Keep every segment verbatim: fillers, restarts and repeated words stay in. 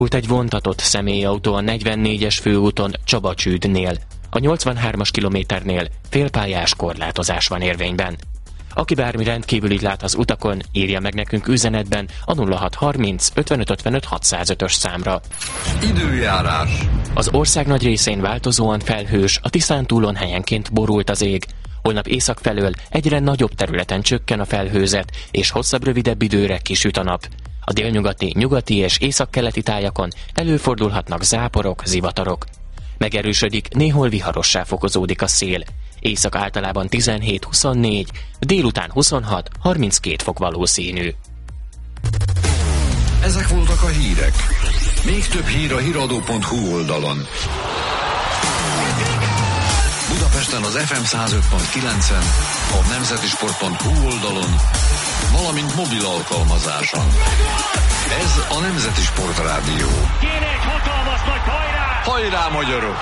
Egy vontatott személyautó a negyvennégyes főúton Csabacsődnél. A nyolcvanhármas kilométernél félpályás korlátozás van érvényben. Aki bármi rendkívülit lát az utakon, írja meg nekünk üzenetben a nulla hat harminc ötvenöt ötvenöt hatszázötös számra. Időjárás. Az ország nagy részén változóan felhős, a Tiszántúlon helyenként borult az ég. Holnap észak felől egyre nagyobb területen csökken a felhőzet, és hosszabb, rövidebb időre kisüt a nap. A délnyugati, nyugati és északkeleti tájakon előfordulhatnak záporok, zivatarok. Megerősödik, néhol viharossá fokozódik a szél. Észak általában tizenhét huszonnégy, délután huszonhat harminckét fok valószínű. Ezek voltak a hírek. Még több hír a híradó pont hu oldalon. Budapesten az ef em száz öt pont kilencen, a nemzetisport pont hu oldalon, valamint mobil alkalmazáson. Ez a Nemzeti Sport Rádió. Kéne egy hatalmas nagy hajrá! Hajrá, magyarok!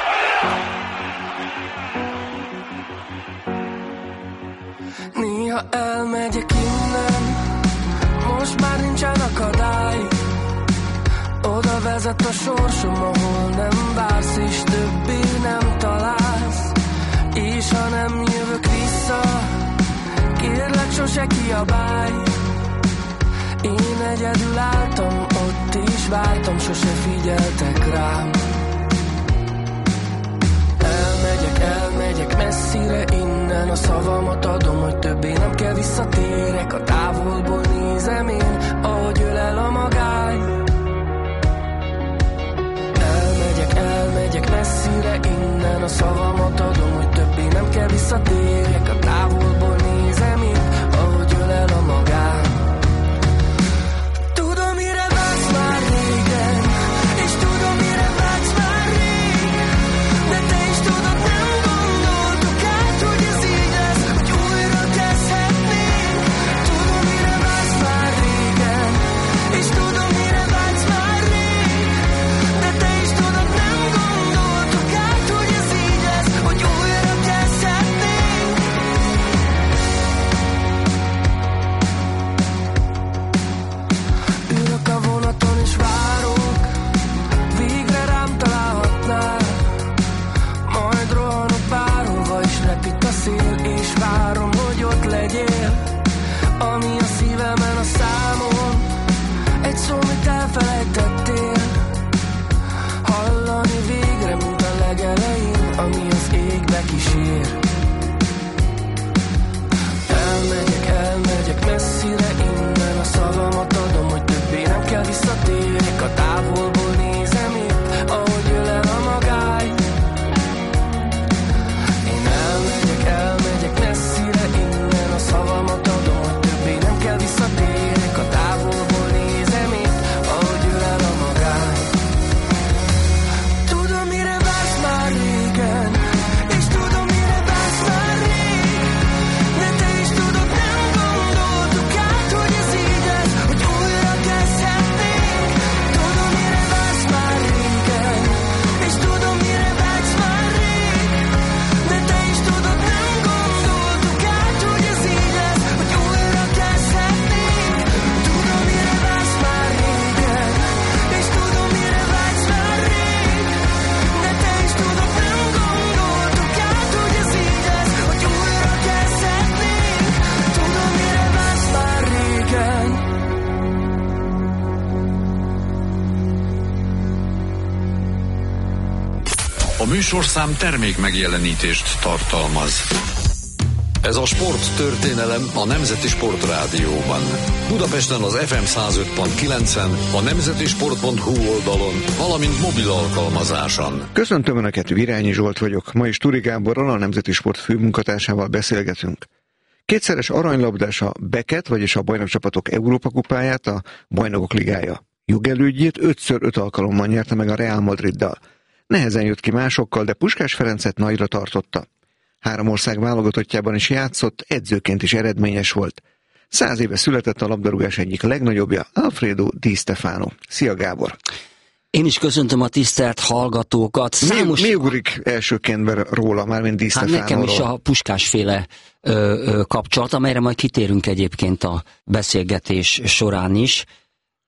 Néha elmegyek innen, most már nincsen akadály. Oda vezet a sorsom, ahol nem vársz, és többé nem találsz. És ha nem jövök vissza, kérlek sose kiabálj. Én egyedül álltam ott, és vártam, sose figyeltek rám. Elmegyek, elmegyek messzire innen, a szavamat adom, hogy többé nem kell visszatérek. A távolból nézem én, ahogy ölel a magány. Elmegyek, elmegyek messzire innen, a szavamat adom, hogy többé nem kell visszatérek. A távolból nézem én, ahogy ölel a magány. Tudom, mire vársz már régen, és tudom, mire vágysz már rég, de te is tudod, nem gondoltuk át, hogy ez így lesz, hogy újra kezdhetnénk. Tudom, mire vársz már régen, és tudom, mire vágysz már rég, de te is tudod, nem gondoltuk át, hogy ez így lesz, hogy újra kezdhetnénk. Ülök a vonaton és várok, végre rám találhatnál. Majd rohanok bárhova is, repít a szél, és várom, hogy ott legyél. Ami a szívemen, a számon, egy szó, mit elfelejtettél. Hallani végre, mint a legelején, ami az égbe kísér. Elmegyek, elmegyek messzire innen, a szavamat adom, hogy többé nem kell visszatérek. A távolból nézem itt, ahogy ölel a magány. Én elmegyek, elmegyek messzire innen, a szavamat adom, hogy többé nem kell visszatérek. A távolból nézem itt, ahogy ölel a magány. Tudom, mire vársz már régen, és tudom, mire vársz már rég, de te is tudod, nem gondoltuk át, hogy ez így lesz, hogy újra kezdhetnénk. Tudom, mire vársz már régen, és tudom, mire vágysz már rég, de te is tudod, nem gondoltuk át, hogy ez így lesz, hogy újra kezdhetnénk. Tudom, mire vársz már régen, és tudom, mire vágysz már rég, de te is tudod, nem gondoltuk át, hogy ez így lesz, hogy újra kezdhetnénk. Tudom, mire vársz már régen. A műsorszám termék megjelenítést tartalmaz. Ez a sporttörténelem a Nemzeti Sport Rádióban. Budapesten az ef em száz öt pont kilencen, a nemzetisport pont hu oldalon, valamint mobil alkalmazáson. Köszöntöm Önöket, Virányi Zsolt vagyok. Ma is Turi Gáborral, a Nemzeti Sport főmunkatársával beszélgetünk. Kétszeres aranylabdás a Beket, vagyis a bajnokcsapatok Európa kupáját, a Bajnokok Ligája jogelődjét ötször öt alkalommal nyerte meg a Real Madriddal. Nehezen jött ki másokkal, de Puskás Ferencet nagyra tartotta. Három ország válogatottjában is játszott, edzőként is eredményes volt. Száz éve született a labdarúgás egyik legnagyobbja, Alfredo Di Stefano. Szia, Gábor! Én is köszöntöm a tisztelt hallgatókat. Számos... Mi, mi ugrik elsőként róla, mármint Di Stefano-ról? Hát nekem is a Puskásféle ö, ö, kapcsolat, amelyre majd kitérünk egyébként a beszélgetés során is.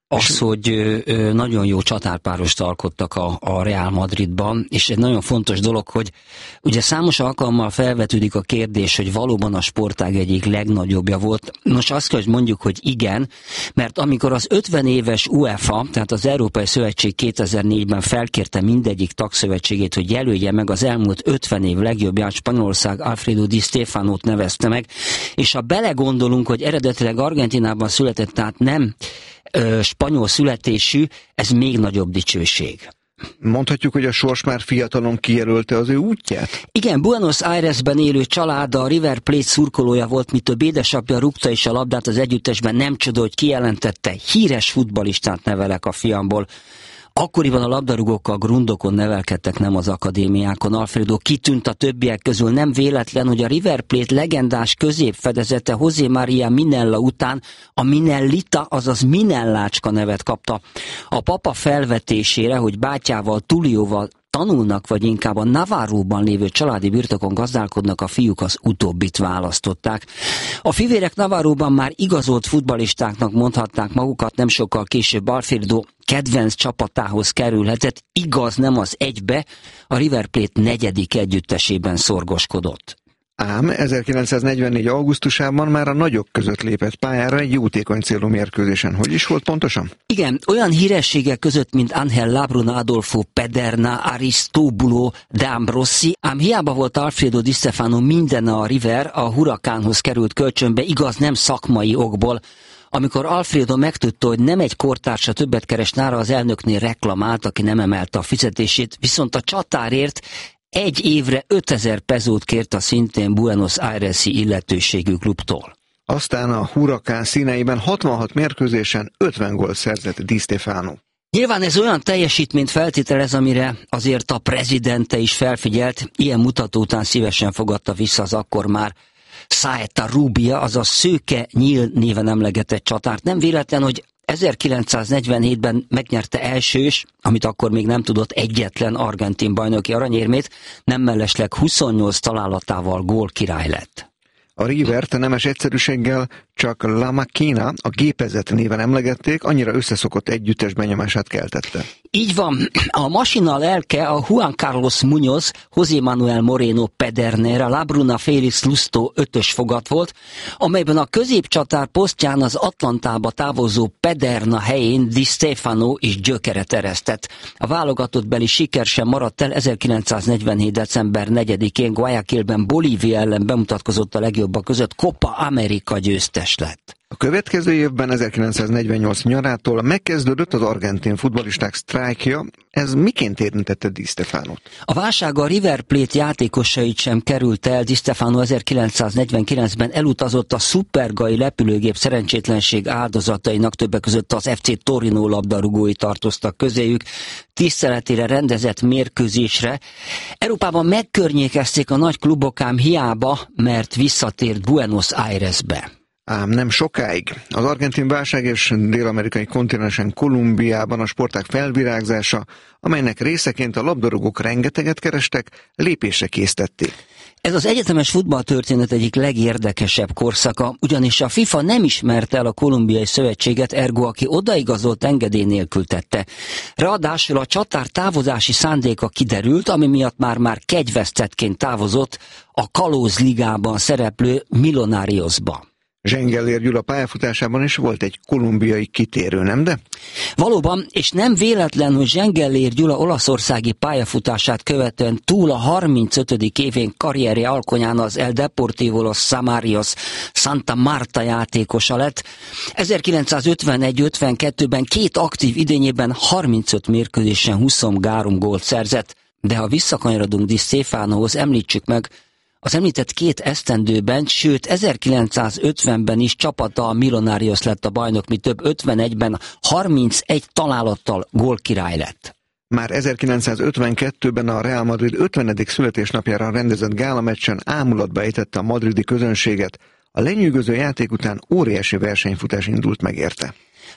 Az, hogy ö, nagyon jó csatárpárost alkottak a, a Real Madridban, és egy nagyon fontos dolog, hogy ugye számos alkalommal felvetődik a kérdés, hogy valóban a sportág egyik legnagyobbja volt. Most azt kell, hogy mondjuk, hogy igen, mert amikor az ötven éves UEFA, tehát az Európai Szövetség kétezer-négyben felkérte mindegyik tagszövetségét, hogy jelölje meg az elmúlt ötven év legjobbját, Spanyolország Alfredo Di Stéfanót nevezte meg, és ha belegondolunk, hogy eredetileg Argentinában született, tehát nem ö, spanyol születésű, ez még nagyobb dicsőség. Mondhatjuk, hogy a sors már fiatalon kijelölte az ő útját? Igen, Buenos Airesben élő család a River Plate szurkolója volt, mi több édesapja rúgta is a labdát az együttesben, nem csoda, hogy kijelentette, híres futballistát nevelek a fiamból. Akkoriban a labdarúgókkal grundokon nevelkedtek, nem az akadémiákon. Alfredo kitűnt a többiek közül, nem véletlen, hogy a River Plate legendás középfedezete José María Minella után a Minellita, azaz Minellácska nevet kapta. A papa felvetésére, hogy bátyával, Tulióval tanulnak, vagy inkább a Navarróban lévő családi birtokon gazdálkodnak, a fiúk az utóbbit választották. A fivérek Navarróban már igazolt futballistáknak mondhatták magukat, nem sokkal később Alfredo kedvenc csapatához kerülhetett, igaz nem az egybe, a River Plate negyedik együttesében szorgoskodott. Ám ezerkilencszáznegyvennégy. augusztusában már a nagyok között lépett pályára egy jótékony célú mérkőzésen. Hogy is volt pontosan? Igen, olyan hírességek között, mint Ángel Labruna, Adolfo Pederna, Aristóbulo D'Ambrossi, ám hiába volt Alfredo Di Stefano minden a River, a Huracánhoz került kölcsönbe, igaz nem szakmai okból. Amikor Alfredo megtudta, hogy nem egy kortársa többet keres nála, az elnöknél reklamált, aki nem emelte a fizetését, viszont a csatárért egy évre ötezer pezót kért a szintén Buenos Aires-i illetőségű klubtól. Aztán a Huracán színeiben hatvanhat mérkőzésen ötven gólt szerzett Di Stefano. Nyilván ez olyan teljesítményt feltételez, amire azért a prezidente is felfigyelt, ilyen mutató után szívesen fogadta vissza az akkor már Saeta Rubia, azaz Szőke Nyíl néven emlegetett csatárt. Nem véletlen, hogy ezerkilencszáznegyvenhétben megnyerte elsős, amit akkor még nem tudott, egyetlen argentin bajnoki aranyérmét, nem mellesleg huszonnyolc találatával gólkirály lett. A Rivert nemes egyszerűséggel csak La Máquina, a gépezet néven emlegették, annyira összeszokott együttes benyomását keltette. Így van, a masina lelke a Juan Carlos Muñoz, José Manuel Moreno Pedernera, Labruna Félix Lusto ötös fogat volt, amelyben a középcsatár posztján az Atlantába távozó Pederna helyén Di Stefano is gyökeret eresztett. A válogatottbeli siker sem maradt el, ezerkilencszáznegyvenhét. december negyedikén Guayaquilben Bolívia ellen bemutatkozott a legjobbak között, Copa America győztes lett. A következő évben, ezerkilencszáznegyvennyolc nyarától megkezdődött az argentin futballisták sztrájkja. Ez miként érintette Di Stefanót? A válság a River Plate játékosait sem került el. Di Stefano ezerkilencszáznegyvenkilencben elutazott a szupergai repülőgép szerencsétlenség áldozatainak, többek között az ef cé Torino labdarúgói tartoztak közéjük, tiszteletére rendezett mérkőzésre. Európában megkörnyékezték a nagy klubok, ám hiába, mert visszatért Buenos Airesbe. Ám nem sokáig. Az argentin válság és dél-amerikai kontinensen Kolumbiában a sportág felvirágzása, amelynek részeként a labdarúgók rengeteget kerestek, lépésre késztették. Ez az egyetemes futballtörténet egyik legérdekesebb korszaka, ugyanis a FIFA nem ismerte el a kolumbiai szövetséget, ergo aki odaigazolt engedély nélkül tette. Ráadásul a csatár távozási szándéka kiderült, ami miatt már-már kegyvesztettként távozott a Kalóz ligában szereplő Millonariosba. Zsengellér Gyula pályafutásában is volt egy kolumbiai kitérő, nem de? Valóban, és nem véletlen, hogy Zsengellér Gyula olaszországi pályafutását követően túl a harmincötödik évén karrierje alkonyán az El Deportivo Los Samarios Santa Marta játékosa lett. ezerkilencszázötvenegy ötvenkettőben két aktív idényében harmincöt mérkőzésen huszonhárom gólt szerzett, de ha visszakanyarodunk Di Stefanohoz, említsük meg, az említett két esztendőben, sőt ezerkilencszázötvenben is csapata a Millonarios lett a bajnok, mi több ötvenegyben harmincegy találattal gólkirály lett. Már ezerkilencszázötvenkettőben a Real Madrid ötvenedik születésnapjára rendezett gálameccsen ámulatba ejtette a madridi közönséget. A lenyűgöző játék után óriási versenyfutás indult meg érte.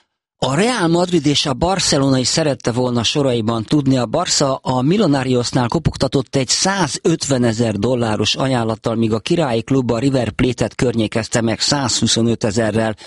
A Real Madrid és a Barcelona is szerette volna soraiban tudni. A Barca a Millonariosnál kopogtatott egy százötvenezer dolláros ajánlattal, míg a királyi klub a River Plate-et környékezte meg százhuszonöt ezerrel.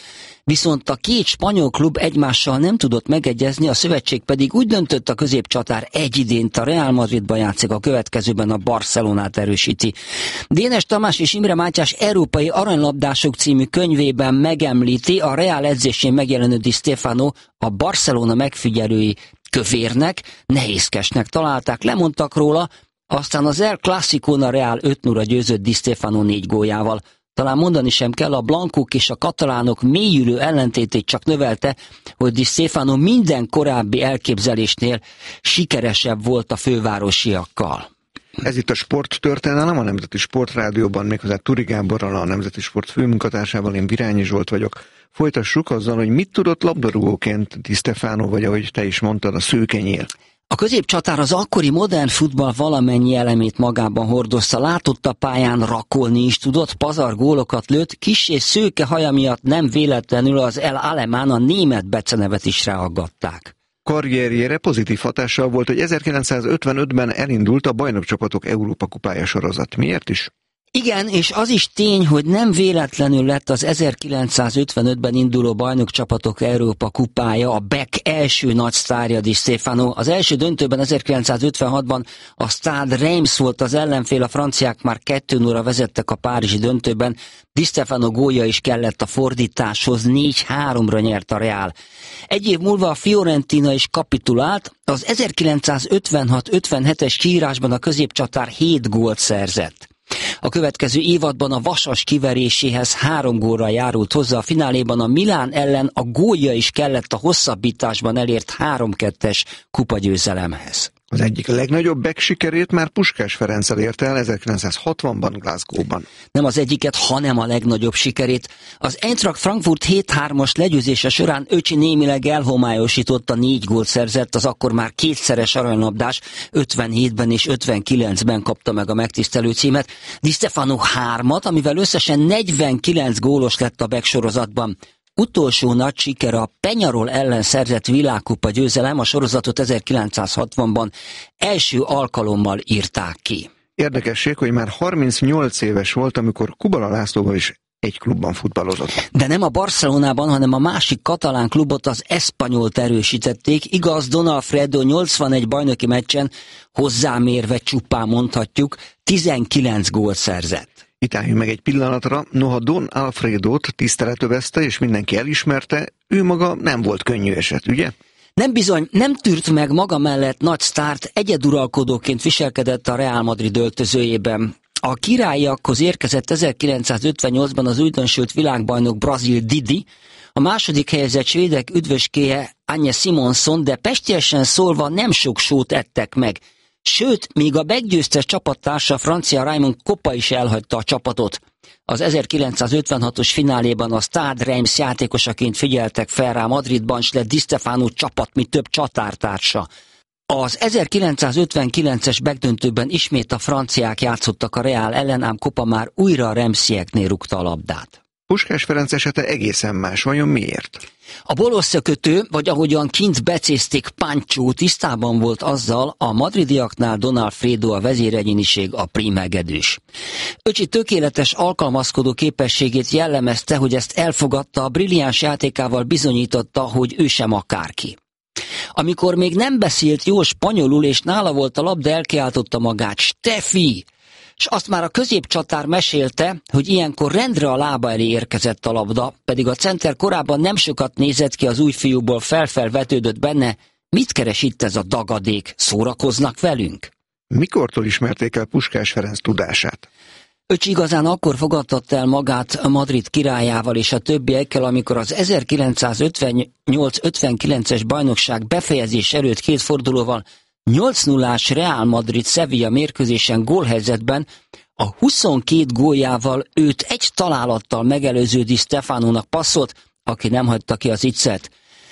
Viszont a két spanyol klub egymással nem tudott megegyezni, a szövetség pedig úgy döntött, a középcsatár egy idént a Real Madridban játszik, a következőben a Barcelonát erősíti. Dénes Tamás és Imre Mátyás Európai Aranylabdások című könyvében megemlíti, a Real edzésén megjelenő Di Stefano a Barcelona megfigyelői kövérnek, nehézkesnek találták, lemondtak róla, aztán az El Clasicón a Real öt nulla győzött Di Stefano négy góljával. Talán mondani sem kell, a blankók és a katalánok mélyülő ellentétét csak növelte, hogy Di Stefano minden korábbi elképzelésnél sikeresebb volt a fővárosiakkal. Ez itt a Sporttörténelem, a Nemzeti Sportrádióban, méghozzá Turi Gáborral, a Nemzeti Sport főmunkatársával, én Virányi Zsolt vagyok. Folytassuk azzal, hogy mit tudott labdarúgóként Di Stefano, vagy ahogy te is mondtad, a szőkenyél. A középcsatár az akkori modern futball valamennyi elemét magában hordozta, látott a pályán, rakolni is tudott, pazar gólokat lőtt, kis és szőke haja miatt nem véletlenül az El Alemán, a német becenevet is ráaggatták. Karrierjére pozitív hatással volt, hogy ezerkilencszázötvenötben elindult a Bajnokcsapatok Európa kupája sorozat. Miért is? Igen, és az is tény, hogy nem véletlenül lett az ezerkilencszázötvenötben induló Bajnokcsapatok Európa kupája a Beck első nagy sztárja, Di Stefano. Az első döntőben ezerkilencszázötvenhatban a Stade Reims volt az ellenfél, a franciák már kettő nullra vezettek a párizsi döntőben, Di Stefano gólja is kellett a fordításhoz, négy háromra nyert a Real. Egy év múlva a Fiorentina is kapitulált, az ezerkilencszázötvenhat ötvenhetes kiírásban a középcsatár hét gólt szerzett. A következő évadban a Vasas kiveréséhez három gólra járult hozzá, a fináléban a Milán ellen a gólja is kellett a hosszabbításban elért három kettes kupagyőzelemhez. Az egyik legnagyobb Beck sikerét már Puskás Ferenccel érte el ezerkilencszázhatvanban Glasgow-ban. Nem az egyiket, hanem a legnagyobb sikerét. Az Eintracht Frankfurt hét hármas legyőzése során Öcsi némileg elhomályosította, négy gólt szerzett, az akkor már kétszeres aranylabdás, ötvenhétben és ötvenkilencben kapta meg a megtisztelő címet. Di Stefano hármat, amivel összesen negyvenkilenc gólos lett a Beck sorozatban. Utolsó nagy siker a Peñarol ellen szerzett világkupa győzelem, a sorozatot ezerkilencszázhatvanban első alkalommal írták ki. Érdekesség, hogy már harmincnyolc éves volt, amikor Kubala Lászlóval is egy klubban futballozott. De nem a Barcelonában, hanem a másik katalán klubot, az Espanyolt erősítették. Igaz, Don Alfredo nyolcvanegy bajnoki meccsen, hozzámérve csupán mondhatjuk, tizenkilenc gólt szerzett. Itt álljunk meg egy pillanatra, noha Don Alfredót tisztelet övezte, és mindenki elismerte, ő maga nem volt könnyű eset, ugye? Nem bizony, nem tűrt meg maga mellett nagy sztárt, egyeduralkodóként viselkedett a Real Madrid öltözőjében. A királyiakhoz érkezett ezerkilencszázötvennyolcban az újdonsült világbajnok brazil Didi, a második helyezett svédek üdvöskéje Anye Simonson, de pestiesen szólva nem sok sót ettek meg. Sőt, még a meggyőztes csapattársa, a francia Raymond Kopa is elhagyta a csapatot. Az ezerkilencszázötvenhatos fináléban a Stade Reims játékosaként figyeltek fel rá, Madridban s lett Di Stefano csapat, mi több csatártársa. Az ezerkilencszázötvenkilences megdöntőben ismét a franciák játszottak a Real ellen, ám Kopa már újra a Remsieknél rúgta a labdát. Puskás Ferenc esete egészen más, vajon miért? A bolosszakötő, vagy ahogyan kint becézték, Pancho tisztában volt azzal, a madridiaknál Don Alfredo a vezéregyéniség, a prímhegedűs. Öcsi tökéletes alkalmazkodó képességét jellemezte, hogy ezt elfogadta, a brilliáns játékával bizonyította, hogy ő sem akárki. Amikor még nem beszélt jól spanyolul, és nála volt a labda, elkiáltotta magát, Steffi! És azt már a középcsatár mesélte, hogy ilyenkor rendre a lába elé érkezett a labda, pedig a center korábban nem sokat nézett ki, az új fiúból felfel vetődött benne, mit keres itt ez a dagadék, szórakoznak velünk? Mikortól ismerték el Puskás Ferenc tudását? Öcsi igazán akkor fogadtatta el magát a Madrid királyával és a többiekkel, amikor az ezerkilencszázötvennyolc ötvenkilences bajnokság befejezés előtt két fordulóval nyolc nullás Real Madrid Sevilla mérkőzésen gólhelyzetben a huszonkét góljával őt egy találattal megelőző Di Stefanónak passzolt, aki nem hagyta ki az iccet.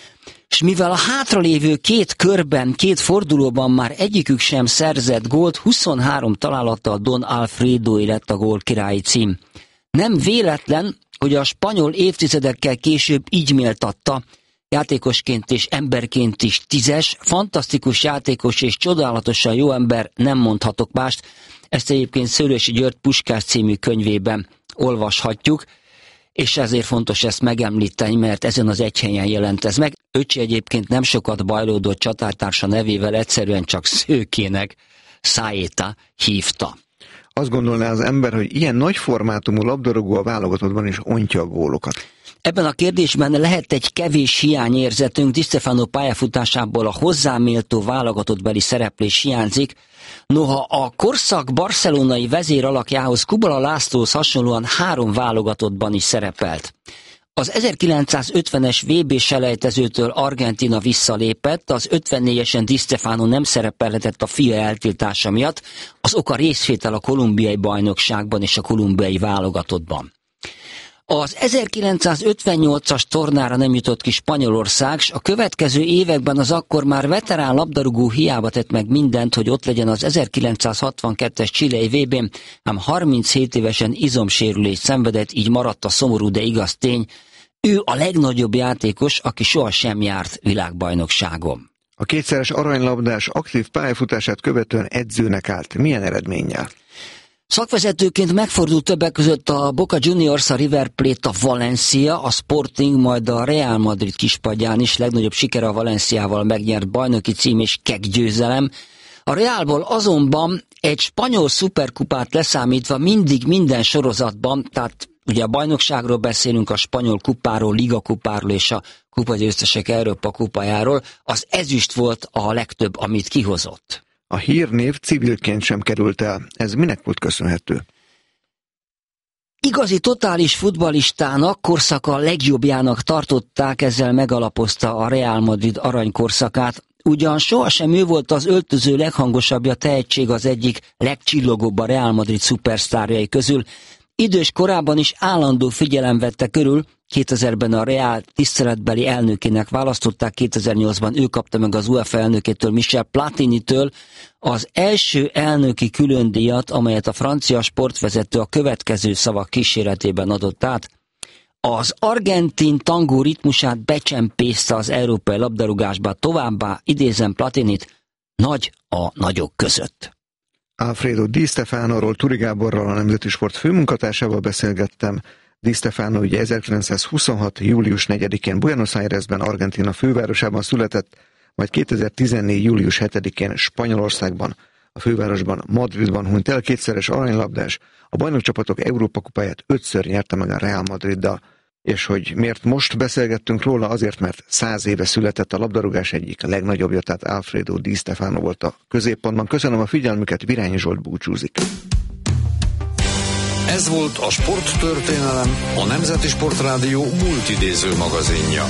És mivel a hátralévő két körben, két fordulóban már egyikük sem szerzett gólt, huszonhárom találattal Don Alfredo lett a gólkirályi cím. Nem véletlen, hogy a spanyol évtizedekkel később így méltatta, játékosként és emberként is tízes, fantasztikus játékos és csodálatosan jó ember, nem mondhatok mást. Ezt egyébként Szőlősi György Puskás című könyvében olvashatjuk. és ezért fontos ezt megemlíteni, mert ezen az egy helyen jelent ez meg. Öcsi egyébként nem sokat bajlódott csatártársa nevével, egyszerűen csak Szőkének Száéta hívta. Azt gondolná az ember, hogy ilyen nagy formátumú labdarúgó a válogatottban is ontja a gólokat. Ebben a kérdésben lehet egy kevés hiányérzetünk, Di Stefano pályafutásából a hozzáméltó válogatottbeli szereplés hiányzik. Noha a korszak barcelonai vezér alakjához, Kubala Lászlóhoz hasonlóan három válogatottban is szerepelt. Az ezerkilencszázötvenes vé bé selejtezőtől Argentína visszalépett, az ötvennégyesen Di Stefano nem szerepelhetett a fia eltiltása miatt, az oka részvétel a kolumbiai bajnokságban és a kolumbiai válogatottban. Az ezerkilencszázötvennyolcas tornára nem jutott ki Spanyolország, s a következő években az akkor már veterán labdarúgó hiába tett meg mindent, hogy ott legyen az ezerkilencszázhatvankettes chilei vé bén, ám harminchét évesen izomsérülést szenvedett, így maradt a szomorú, de igaz tény, ő a legnagyobb játékos, aki sohasem járt világbajnokságon. A kétszeres aranylabdás aktív pályafutását követően edzőnek állt. Milyen eredménnyel? Szakvezetőként megfordult többek között a Boca Juniors, a River Plate, a Valencia, a Sporting, majd a Real Madrid kispadján is. Legnagyobb sikere a Valenciával megnyert bajnoki cím és keggyőzelem. A Realból azonban egy spanyol szuperkupát leszámítva mindig minden sorozatban, tehát ugye a bajnokságról beszélünk, a spanyol kupáról, ligakupáról és a kupagyőztesek Európa kupájáról, az ezüst volt a legtöbb, amit kihozott. A hírnév civilként sem került el. Ez minek volt köszönhető? Igazi totális futballistának, korszaka legjobbjának tartották, ezzel megalapozta a Real Madrid aranykorszakát. Ugyan sohasem ő volt az öltöző leghangosabbja, tehetség az egyik legcsillogóbb a Real Madrid szupersztárjai közül. Idős korában is állandó figyelem vette körül, kétezerben a Real tiszteletbeli elnökének választották, kétezer-nyolcban ő kapta meg az UEFA elnökétől, Michel Platinitől az első elnöki különdíjat, amelyet a francia sportvezető a következő szavak kíséretében adott át. Az argentin tangó ritmusát becsempészte az európai labdarúgásba, továbbá idézem Platinit, nagy a nagyok között. Alfredo Di Stefanoról Turi Gáborral, a Nemzeti Sport főmunkatársával beszélgettem. Di Stefano ugye ezerkilencszázhuszonhat. július negyedikén Buenos Airesben, Argentína fővárosában született, majd kétezer-tizennégy. július hetedikén Spanyolországban, a fővárosban, Madridban hunyt el, kétszeres aranylabdás, a bajnokcsapatok Európa kupáját ötször nyerte meg a Real Madriddal. És hogy miért most beszélgettünk róla, azért, mert száz éve született a labdarúgás egyik legnagyobbja, tehát Alfredo Di Stefano volt a középpontban. Köszönöm a figyelmüket, Virányi Zsolt búcsúzik. Ez volt a Sporttörténelem, a Nemzeti Sportrádió multidéző magazinja.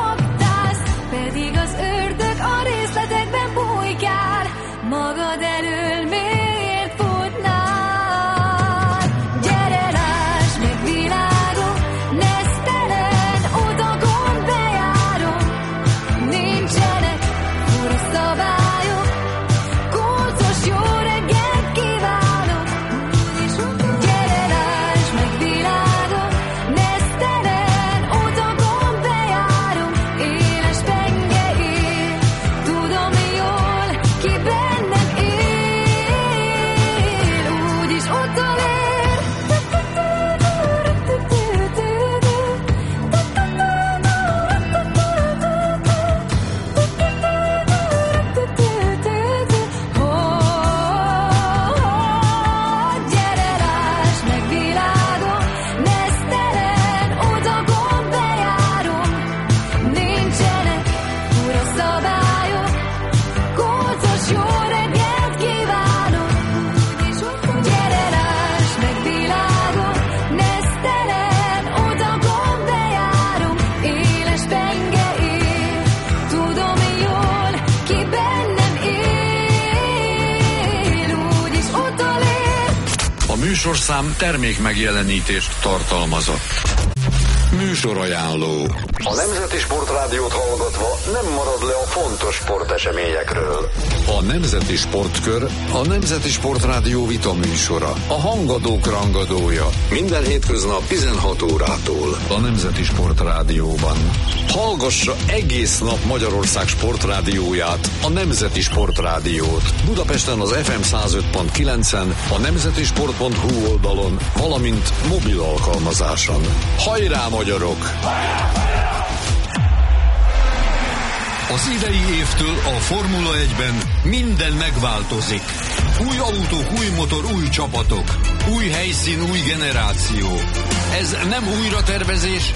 Magad elő műsorszám termék megjelenítést tartalmazott. Műsorajánló. A Nemzeti Sportrádiót hallgatva nem marad le a fontos sporteseményekről. A Nemzeti Sportkör a Nemzeti Sportrádió vita műsora. A hangadók rangadója. Minden hétköznap tizenhat órától. A Nemzeti Sportrádióban. Hallgassa egész nap Magyarország sportrádióját, a Nemzeti Sportrádiót. Budapesten az ef em száz öt pont kilencen, a nemzetisport pont hu oldalon, valamint mobil alkalmazáson. Hajrá, magyarok! Az idei évtől a Formula egyben minden megváltozik. Új autók, új motor, új csapatok. Új helyszín, új generáció. Ez nem újratervezés,